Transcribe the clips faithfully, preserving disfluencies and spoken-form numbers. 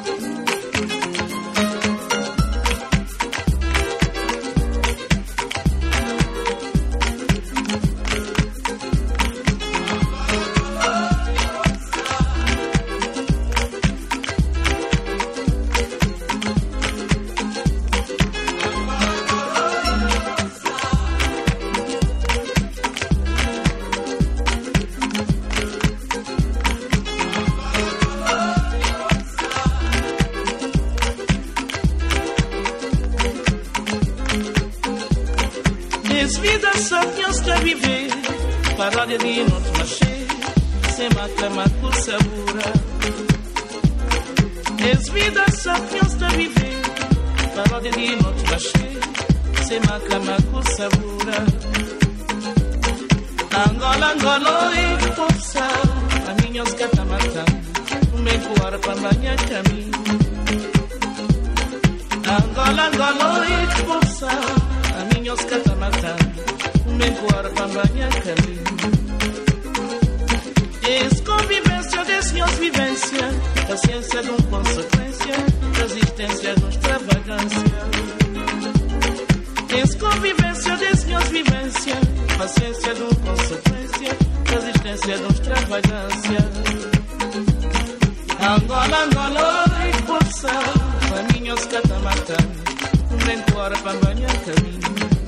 Vida só tens que viver, paródia de não te nascer, sem macama com sabura. És vida só tens que viver, paródia de não te nascer, sem macama com sabura. Angola, Angola, e força, a minha os gata matando, me coar para banhar caminho. Angola, Angola, e força, a minha os gata matando. Mencoar para banhar caminho. És convivência das minhas vivências, paciência de uma consequência, resistência de uma extravagância. És convivência das minhas vivências, paciência de uma consequência, resistência de uma extravagância. Angola, Angola, e força, a minha os cata matando, mencoar para banhar caminho.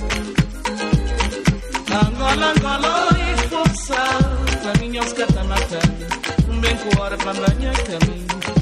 Angola, Angola, e força, a minha os cata matando, bem com hora para banhar caminho.